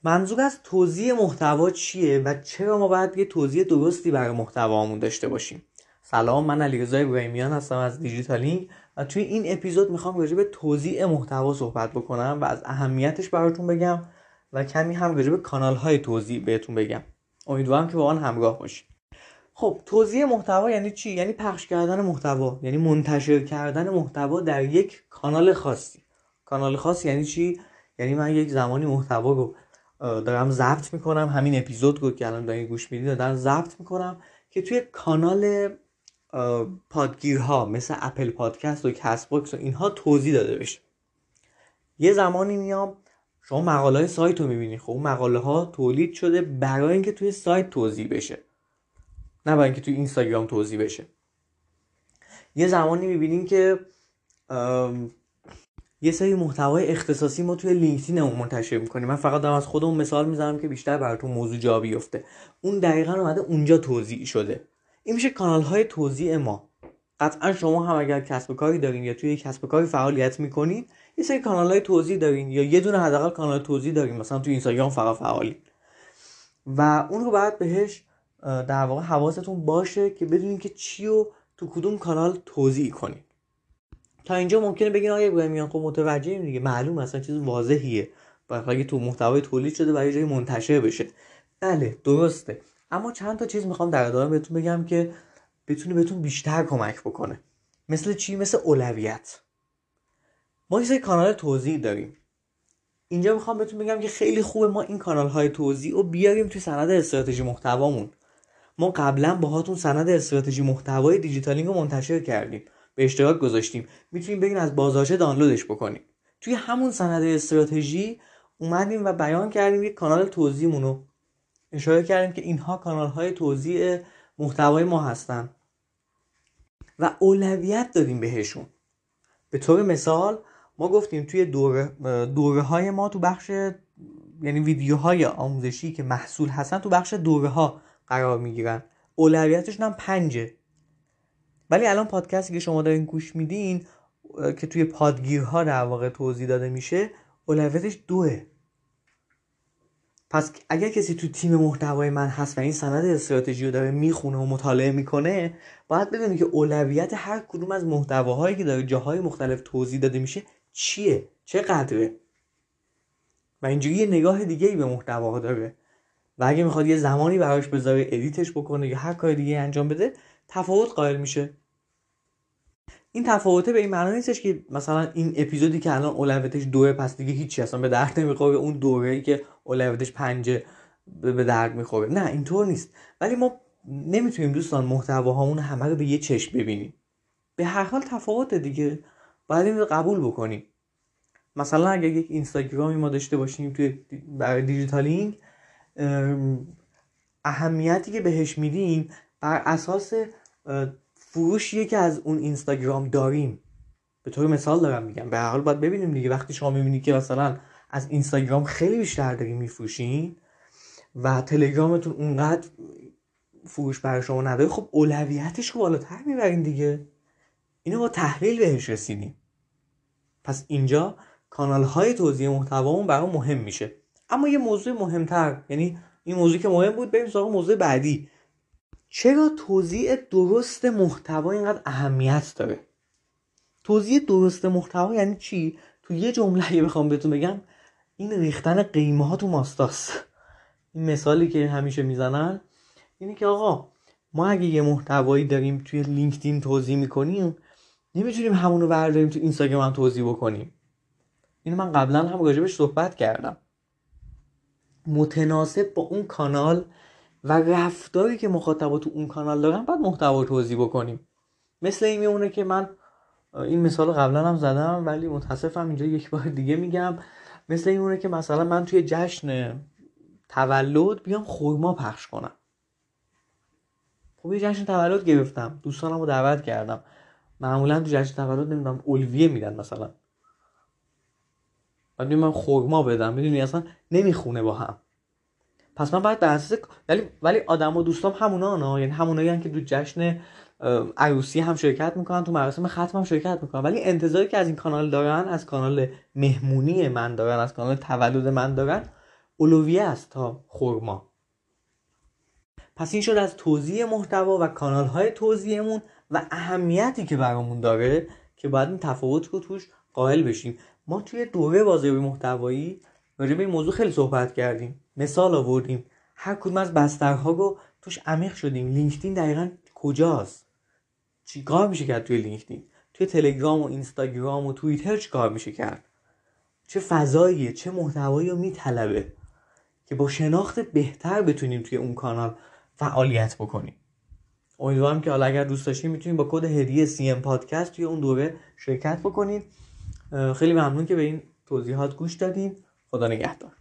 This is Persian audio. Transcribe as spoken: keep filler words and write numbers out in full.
منظور از توزیع محتوا چیه و چرا ما باید یه توزیع درستی برای محتوامون داشته باشیم؟ سلام، من علیرضا ابراهیمیان هستم از دیجیتالینگ و توی این اپیزود میخوام راجع به توزیع محتوا صحبت بکنم و از اهمیتش براتون بگم و کمی هم راجع به کانال‌های توزیع بهتون بگم. امیدوارم که با من همراه باشید. خب توزیع محتوا یعنی چی؟ یعنی پخش کردن محتوا، یعنی منتشر کردن محتوا در یک کانال خاصی. کانال خاص یعنی چی؟ یعنی من یک زمانی محتوا رو دارم ضبط میکنم، همین اپیزود رو که الان دارین گوش میدید دارم ضبط میکنم که توی کانال پادگیرها مثل اپل پادکست و کست باکس و اینها توضیح داده بشه. یه زمانی میام شما مقاله های سایت رو میبینید، خب اون مقاله ها تولید شده برای اینکه توی سایت توضیح بشه، نه برای اینکه توی اینستاگرام توضیح بشه. یه زمانی میبینین که یه سری محتوای اختصاصی ما توی لینکدینمون منتشر میکنیم. من فقط دارم از خودمون مثال میزنم که بیشتر براتون موضوع جا بیفته. اون دقیقاً اومده اونجا توزیع شده. این میشه کانال‌های توزیع ما. قطعاً شما هم اگر کسب و کاری دارین یا توی کسب و کاری فعالیت میکنین، یه سری کانال‌های توزیع دارین یا یه دونه حداقل کانال توزیع دارین، مثلا توی اینستاگرام فقط فعالین و اون رو باید بهش در واقع حواستون باشه که بدونین که چی رو تو کدوم کانال توزیع کنین. تا اینجا ممکنه بگین آقای ابراهیمیان خب متوجهیم دیگه، معلومه اصلا چیز واضحیه، برای تو محتوای تولید شده برای جای منتشر بشه. بله درسته، اما چند تا چیز میخوام در ادامه بهتون بگم که بتونه بهتون بیشتر کمک بکنه. مثل چی؟ مثل اولویت. ما یه سری کانال توزیع داریم. اینجا میخوام بهتون بگم که خیلی خوبه ما این کانال های توزیع رو بیاریم توی سند استراتژی محتوامون. ما قبلا باهاتون سند استراتژی محتوای دیجیتالینگ رو منتشر کردیم، به اشتراک گذاشتیم، میتونیم بگین از بازارچه دانلودش بکنیم. توی همون سند استراتژی اومدیم و بیان کردیم یک کانال توزیعمون رو اشاره کردیم که اینها کانال های توزیع محتوای ما هستن و اولویت دادیم بهشون. به طور مثال ما گفتیم توی دوره دوره های ما تو بخش، یعنی ویدیوهای آموزشی که محصول هستن تو بخش دوره ها قرار میگیرن، اولویتشون هم پنجه. ولی الان پادکستی که شما دارین گوش میدین که توی پادگیرها در واقع توضیح داده میشه، اولویتش دوه. پس اگر کسی تو تیم محتوای من هست و این سند استراتژی رو داره میخونه و مطالعه میکنه، باید بدونه که اولویت هر کدوم از محتواهایی که داره جاهای مختلف توضیح داده میشه چیه، چه قدره، و اینجوری یه نگاه دیگه ای به محتواها داره و اگه میخواد یه زمانی براش بذاره ادیتش بکنه یا هر کار دیگه انجام بده، تفاوت قائل میشه. این تفاوته به این معنی نیستش که مثلا این اپیزودی که الان اولویتش دوه پس دیگه هیچی اصلا به درد نمیخوره، اون دوره‌ای که اولویتش پنجه به درد میخوره. نه اینطور نیست. ولی ما نمیتونیم دوستان محتواهامون همه رو به یه چشم ببینیم. به هر حال تفاوت دیگه باید این رو قبول بکنیم. مثلا اگه یک اینستاگرامی ما داشته باشیم توی برای دیجیتالینگ، اهمیتی که بهش میدیم بر اساس فروشیه که از اون اینستاگرام داریم. به طور مثال دارم میگم، به هر حال باید ببینیم دیگه. وقتی شما میبینید که مثلا از اینستاگرام خیلی بیشتر دارین میفروشین و تلگرامتون اونقدر فروش برای شما نداره، خب اولویتش رو بالاتر میبرین دیگه. اینو با تحلیل بهش رسیدیم. پس اینجا کانال های توزیع محتوامون برام مهم میشه. اما یه موضوع مهمتر، یعنی این موضوع که مهم بود، بریم سراغ موضوع بعدی. چرا توزیع درست محتوا اینقدر اهمیت داره؟ توزیع درست محتوا یعنی چی؟ تو یه جمله بخوام بهتون بگم، این ریختن قیمه ها تو ماستاست. این مثالی که همیشه میزنن اینه که آقا ما اگه یه محتوایی داریم توی لینکدین توزیع میکنیم، نمیتونیم همونو برداریم تو اینستاگرام هم توزیع بکنیم. اینو من قبلا هم راجبش صحبت کردم. متناسب با اون کانال و رفتاری که مخاطبا تو اون کانال دارن باید محتوا توزیع بکنیم. مثل این میمونه که من این مثال قبلا هم زدم ولی متاسفم اینجا یک بار دیگه میگم. مثل این میمونه که مثلا من توی جشن تولد بیام خورما پخش کنم. خب یه جشن تولد گرفتم، دوستانم رو دعوت کردم، معمولا تو جشن تولد نمیدونم الویه میدن مثلا، بعد من خورما بدم، میدونی اصلا نمیخونه با هم. پس من باید بر اساس ولی ولی آدم و دوستام همونا نه، یعنی همونایی هستن که تو جشن عروسی هم شرکت میکنن، تو مراسم ختم هم شرکت میکنن، ولی انتظاری که از این کانال دارن، از کانال مهمونی من دارن، از کانال تولد من دارن، اولویه است تا خرما. پس این شد از توزیع محتوا و کانال‌های توزیعمون و اهمیتی که برامون داره که باید این تفاوت رو توش قائل بشیم. ما توی دوره بازاریابی محتوایی راجع به این موضوع خیلی صحبت کردیم، مثال آوردیم، هر کدوم از بسترها رو توش عمیق شدیم. لینکدین دقیقاً کجاست؟ چیکار میشه کرد توی لینکدین؟ توی تلگرام و اینستاگرام و توییتر چیکار میشه کرد؟ چه فضاییه، چه محتوایی رو میطلبه که با شناخت بهتر بتونیم توی اون کانال فعالیت بکنیم. امیدوارم که حالا اگر دوست داشتین میتونید با کد هدیه سی ام پادکست توی اون دوره شرکت بکنید. خیلی ممنون که به این توضیحات گوش دادین. خدا نگهدار.